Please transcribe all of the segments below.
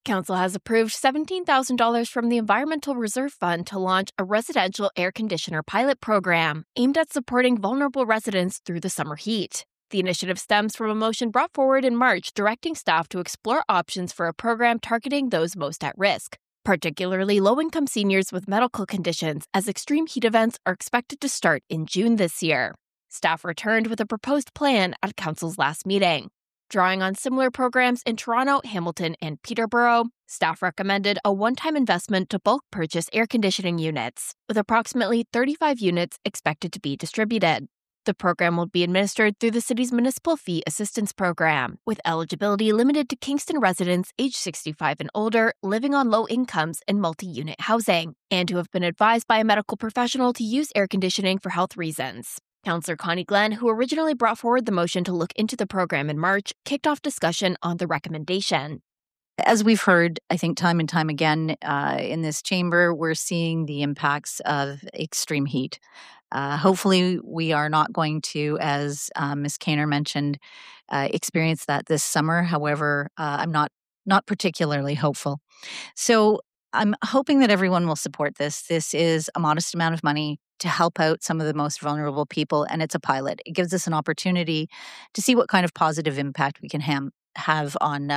Council has approved $17,000 from the Environmental Reserve Fund to launch a residential air conditioner pilot program aimed at supporting vulnerable residents through the summer heat. The initiative stems from a motion brought forward in March directing staff to explore options for a program targeting those most at risk, particularly low-income seniors with medical conditions, as extreme heat events are expected to start in June this year. Staff returned with a proposed plan at Council's last meeting. Drawing on similar programs in Toronto, Hamilton, and Peterborough, staff recommended a one-time investment to bulk purchase air conditioning units, with approximately 35 units expected to be distributed. The program will be administered through the city's Municipal Fee Assistance Program, with eligibility limited to Kingston residents aged 65 and older living on low incomes in multi-unit housing, and who have been advised by a medical professional to use air conditioning for health reasons. Councillor Connie Glenn, who originally brought forward the motion to look into the program in March, kicked off discussion on the recommendation. As we've heard, I think time and time again in this chamber, we're seeing the impacts of extreme heat. Hopefully, we are not going to, as Ms. Kaner mentioned, experience that this summer. However, I'm not particularly hopeful. So I'm hoping that everyone will support this. This is a modest amount of money to help out some of the most vulnerable people, and it's a pilot. It gives us an opportunity to see what kind of positive impact we can have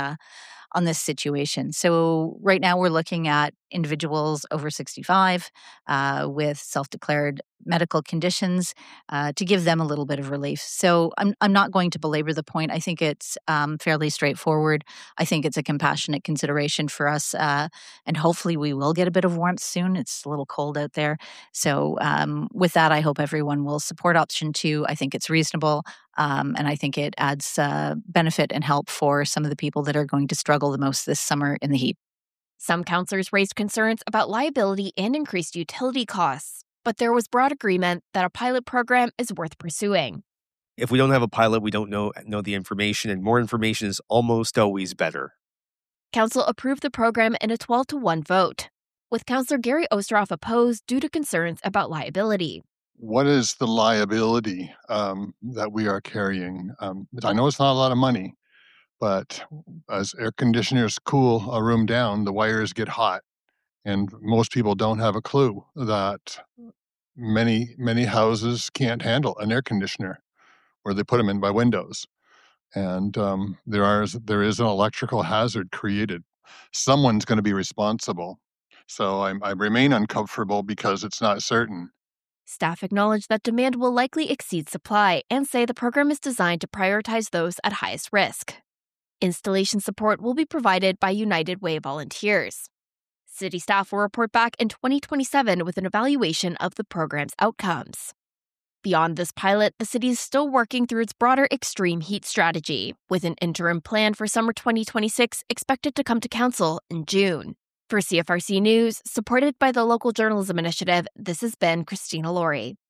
on this situation. So right now we're looking at individuals over 65 with self-declared medical conditions to give them a little bit of relief. So I'm not going to belabor the point. I think it's fairly straightforward. I think it's a compassionate consideration for us, and hopefully we will get a bit of warmth soon. It's a little cold out there. So with that, I hope everyone will support option 2. I think it's reasonable, and I think it adds benefit and help for some of the people that are going to struggle the most this summer in the heat. Some councillors raised concerns about liability and increased utility costs, but there was broad agreement that a pilot program is worth pursuing. If we don't have a pilot, we don't know the information, and more information is almost always better. Council approved the program in a 12-1 vote, with Councillor Gary Osteroff opposed due to concerns about liability. What is the liability that we are carrying? I know it's not a lot of money, but as air conditioners cool a room down, the wires get hot. And most people don't have a clue that many houses can't handle an air conditioner where they put them in by windows. And there is an electrical hazard created. Someone's going to be responsible. So I remain uncomfortable because it's not certain. Staff acknowledge that demand will likely exceed supply and say the program is designed to prioritize those at highest risk. Installation support will be provided by United Way volunteers. City staff will report back in 2027 with an evaluation of the program's outcomes. Beyond this pilot, the city is still working through its broader extreme heat strategy, with an interim plan for summer 2026 expected to come to council in June. For CFRC News, supported by the Local Journalism Initiative, this has been Christina Laurie.